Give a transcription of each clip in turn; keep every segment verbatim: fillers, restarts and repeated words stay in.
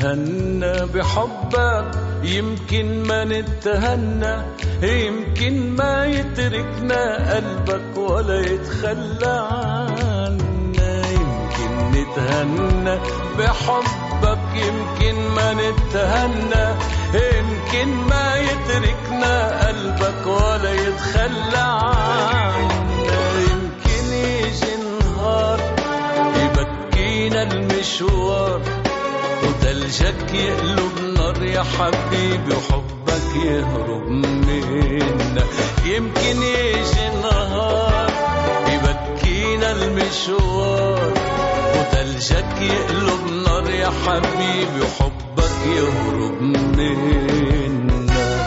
نتهنى بحبك، يمكن ما نتهنى، يمكن ما يتركنا قلبك ولا يتخلى عنا. يمكن نتهنى بحبك، يمكن ما نتهنى، يمكن ما يتركنا قلبك ولا يتخلى عنا. يمكن يجي نهار يبكينا المشوار وتلجك يقلب نار يا حبيبي وحبك يهرب منا. يمكن يجي نهار يبكينا المشوار وتلجك يقلب نار يا حبيبي وحبك يهرب منا.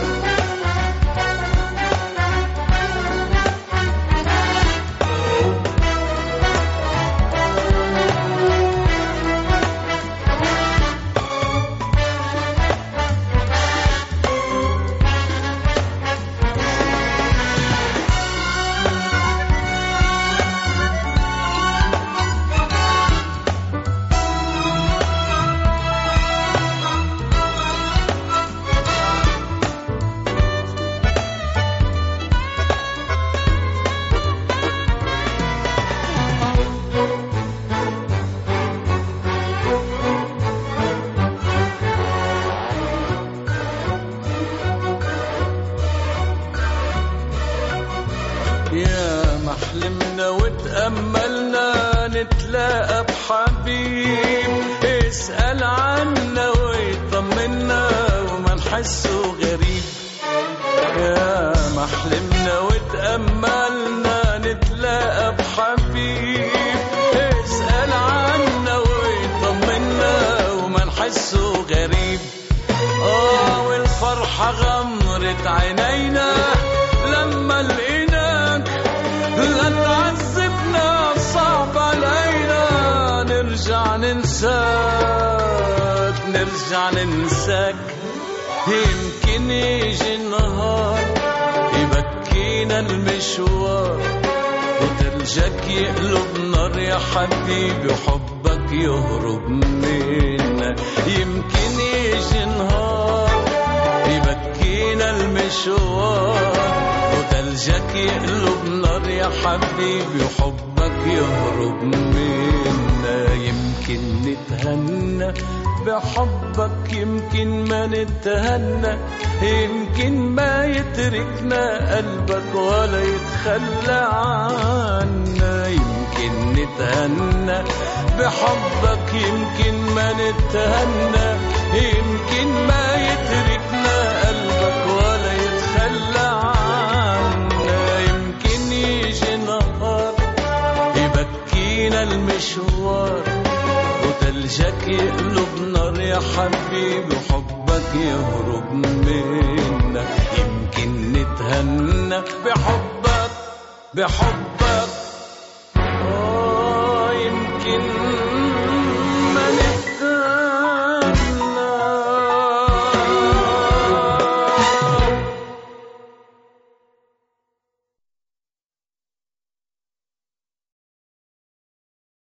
يا محلمنا وتأملنا نتلاقى بحبيب اسأل عنا ويطمنا وما نحسه غريب. يا محلمنا وتأملنا نتلاقى بحبيب اسأل عنا ويطمنا وما نحسه غريب. اه والفرحة غمرت عينينا لما لقيناك، لا تعذبنا صعب علينا نرجع ننساك نرجع ننساك. يمكن يجي النهار يبكينا المشوار وتلجك يقلب نار يا حبيبي وحبك يهرب منا. يمكن يجي نهار يبكينا المشوار وتلجك يقلب نار يا حبيبي وحبك يهرب منا. يمكن نتهنى بحبك، يمكن ما نتهنى، يمكن ما يتركنا قلبك ولا يتخلى عنا. يمكن نتهنى بحبك، يمكن ما نتهنى، يمكن ما يتركنا قلبك ولا يتخلى عنا. يمكن يجي نهار يبكينا المشوار وتلجك يقلب نار يا حبيبي وحبك يهرب منا. يمكن نتهنى بحبك بحبك